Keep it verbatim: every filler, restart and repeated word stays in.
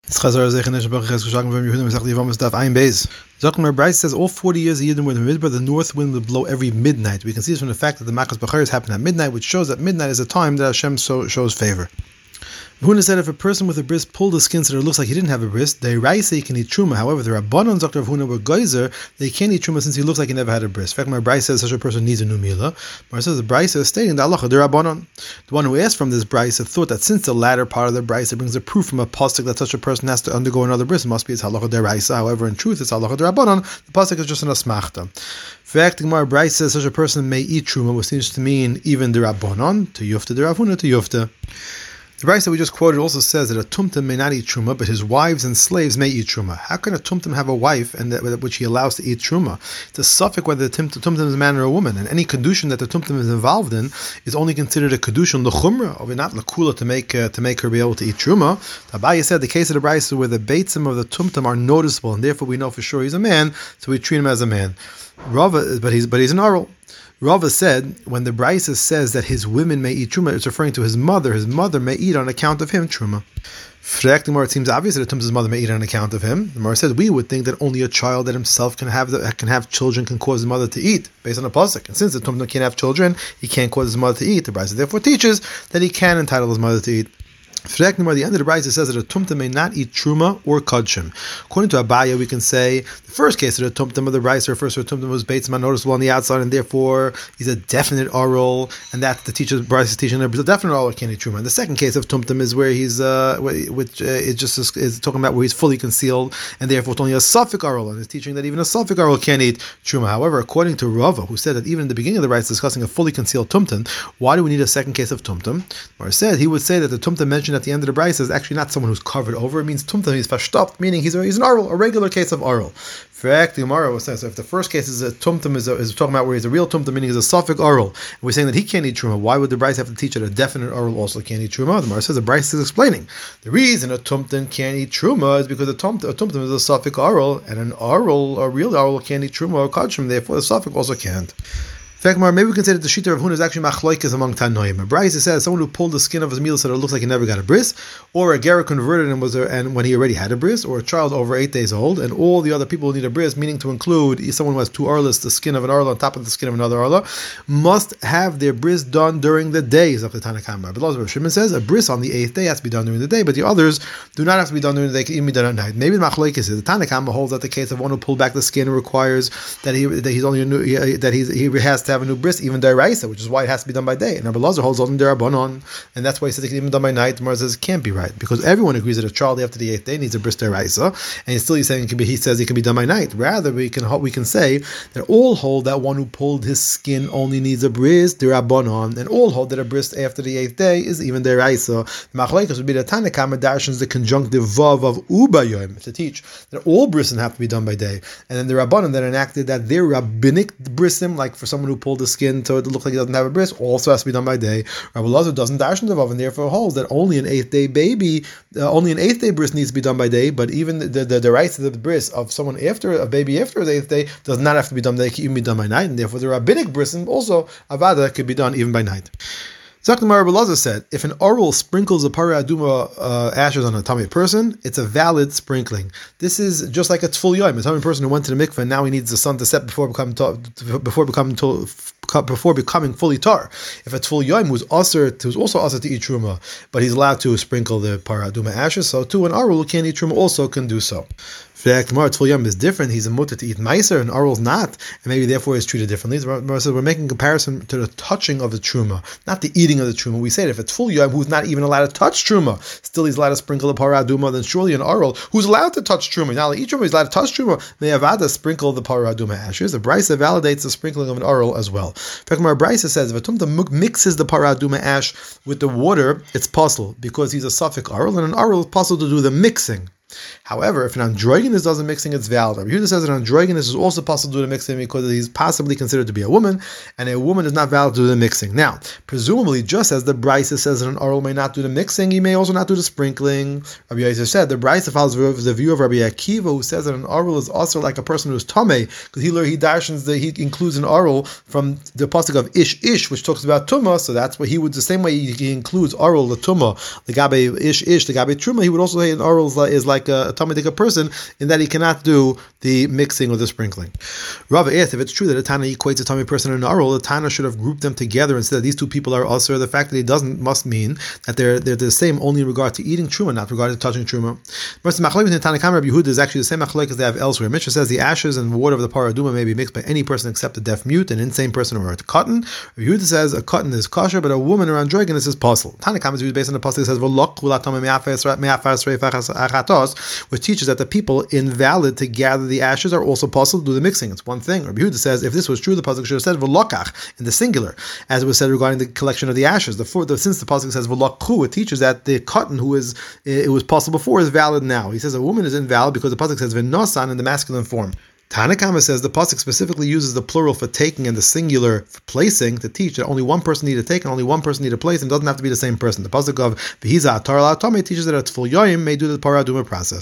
Chazar Zeichen Esh Baruch Ches Geshagen V'Yem Yehudim Mesach Yivam Daf Ein Beis. Zakon Bryce says all forty years the Yidden were in the Midbar, the north wind would blow every midnight. We can see this from the fact that the Makas B'Charis happen at midnight, which shows that midnight is a time that Hashem so, shows favor. Huna said if a person with a bris pulled the skin so that it looks like he didn't have a bris, they raise he can eat truma. However, the Rabbanon Doctor of Huna were geyser, they can't eat truma since he looks like he never had a bris. In fact, my Bryce says such a person needs a new mila. Mar says the Bryce is stating the Allah the Rabbanon. The one who asked from this Bryce thought that since the latter part of the Bryce it brings a proof from a pasuk that such a person has to undergo another bris, it must be its halacha deraisa. However, in truth, it's halacha derabbanon. The pasuk is just an asmachta. In fact, the Gemara Bryce says such a person may eat truma, which seems to mean even derabbanon to yufta derabhuna to yufta. The Bryce that we just quoted also says that a tumtum may not eat truma, but his wives and slaves may eat truma. How can a tumtum have a wife and that, which he allows to eat truma? It's a suffix whether the tumtum is a man or a woman, and any kedushin that the tumtum is involved in is only considered a kedushin l'chumra, or not l'kula to make uh, to make her be able to eat truma. Abaye said the case of the Bryce where the beitzim of the tumtum are noticeable, and therefore we know for sure he's a man, so we treat him as a man. Rava, but he's but he's an oral. Rava said, when the Brisa says that his women may eat truma, it's referring to his mother. His mother may eat on account of him truma. Frek, the Gemara, it seems obvious that Tum's mother may eat on account of him. The Gemara says we would think that only a child that himself can have the, can have children can cause his mother to eat, based on a pasuk. And since the Tum can't have children, he can't cause his mother to eat. The Brisa therefore teaches that he can entitle his mother to eat. Frek, the end of the Brisa says that a tumtum may not eat truma or kudshim. According to Abaya, we can say the first case of the tumtum of the Brisa refers to a tumtum was beitzman noticeable on the outside, and therefore he's a definite oral, and that's the teacher Brisa is teaching a definite oral can't eat truma. And the second case of tumtum is where he's uh, which uh, is just is talking about where he's fully concealed, and therefore it's only a suffix oral, and it's teaching that even a suffix oral can't eat truma. However, according to Rava, who said that even in the beginning of the Brisa discussing a fully concealed tumtum, why do we need a second case of tumtum? Or said he would say that the tumtum mentioned at the end of the Brisa is actually not someone who's covered over. It means tumtum, he's fashtapt, meaning he's a, he's an oral, a regular case of oral. Fact, the Gemara was saying, so if the first case is a tumtum, is, a, is talking about where he's a real tumtum, meaning he's a suffix oral, and we're saying that he can't eat truma, why would the Brisa have to teach that a definite oral also can't eat truma? The Gemara says the Brisa is explaining the reason a tumtum can't eat truma is because a tumtum, a tumtum is a suffix oral, and an oral, a real oral, can't eat truma or kachim, therefore the suffix also can't. In fact, maybe we can say that the shita of Huna is actually machloikis among Tanoim. A Brisa says someone who pulled the skin of his meal so that it looks like he never got a bris, or a Gera converted and was a, and when he already had a bris, or a child over eight days old, and all the other people who need a bris, meaning to include someone who has two arlas, the skin of an arla on top of the skin of another arla, must have their bris done during the days of the Tanakh. But Rav Shimon says a bris on the eighth day has to be done during the day, but the others do not have to be done during the day, can even be done at night. Maybe the machloikis is the Tanakh holds that the case of one who pulled back the skin requires that he that he's only a new, that he's, he has to have a new bris, even though Raisa, which is why it has to be done by day. And Rabbi Lazar holds on derabanan, and that's why he says it can even be done by night. Gemara says it can't be right because everyone agrees that a child after the eighth day needs a bris deraisa, and still he's saying it can be. He says it can be done by night. Rather, we can we can say that all hold that one who pulled his skin only needs a bris derabanan, and all hold that a bris after the eighth day is even deraisa. The machlekes would be the Tanakh darshans the conjunctive vav of ubayom to teach that all brisim have to be done by day, and then the rabbanon that enacted that their rabbinic brisim, like for someone who pulled the skin to it looks like he doesn't have a bris, also has to be done by day. Rabbi Lazar doesn't darshan the vav, and therefore holds that only an eighth day baby, uh, only an eighth day bris needs to be done by day. But even the the, the, the rights of the bris of someone after a baby after the eighth day does not have to be done by day; it can even be done by night, and therefore the rabbinic brisim also avada could be done even by night. Zakhdamar Rabbi Lazar said, if an oral sprinkles a parah aduma uh, ashes on a tummy person, it's a valid sprinkling. This is just like a tful yom. A tummy person who went to the mikveh and now he needs the sun to set before becoming before becoming before becoming fully tar. If a tful yom who's also who's also also to eat truma, but he's allowed to sprinkle the parah aduma ashes, so too an oral who can't eat truma also can do so. In fact, Tful Yom is different. He's a mutter to eat meiser, and Arul's not, and maybe therefore is treated differently. So we're making a comparison to the touching of the truma, not the eating of the truma. We say that if it's Tful Yom who's not even allowed to touch truma, still he's allowed to sprinkle the parah aduma, then surely an Arul who's allowed to touch truma, not allowed to eat truma, he's allowed to touch truma, may avada sprinkle the parah aduma ashes. The Brisa validates the sprinkling of an Arul as well. In fact, our Brisa says if a tumta mixes the parah aduma ash with the water, it's possible because he's a suffix Arul, and an Arul is possible to do the mixing. However, if an androgynous does the mixing, it's valid. Rabbi Yehuda says an androgynous is also possible to do the mixing because he's possibly considered to be a woman, and a woman is not valid to do the mixing. Now, presumably, just as the Brisa says that an oral may not do the mixing, he may also not do the sprinkling. Rabbi Yosef said the Brisa follows the view of Rabbi Akiva, who says that an oral is also like a person who's tamei, because he he darshans that he includes an oral from the pasuk of ish ish, which talks about tumah. So that's what he would the same way he, he includes oral the tumah, the gabe ish ish, the gabe truma. He would also say an oral is like, is like a, a tamei person in that he cannot do the mixing or the sprinkling. Rava asked if it's true that a Tana equates a tamei person and an oral, the Tana should have grouped them together instead of these two people are also. The fact that he doesn't must mean that they're they're the same only in regard to eating truma, not regard to touching truma. Versus machlokes in Tanakam Rabbi Yehuda is actually the same machlokes they have elsewhere. Mishnah says the ashes and water of the paraduma may be mixed by any person except a deaf mute, an insane person, or a cotton. Rabbi Yehuda says a cotton is kosher, but a woman or androgynous is possible. Tanakam is based on the pasuk that says which teaches that the people invalid to gather the ashes are also possible to do the mixing. It's one thing. Rabbi Yehuda says if this was true, the pasuk should have said v'lokach in the singular, as it was said regarding the collection of the ashes. The, for, the since the pasuk says v'lokchu, it teaches that the cotton who is it was possible before is valid now. He says a woman is invalid because the pasuk says v'nosan in the masculine form. Tanakama says the pasuk specifically uses the plural for taking and the singular for placing to teach that only one person need to take and only one person need to place, and doesn't have to be the same person. The pasuk of v'hiza atar la tamei teaches that a tful yoyim may do the paraduma process.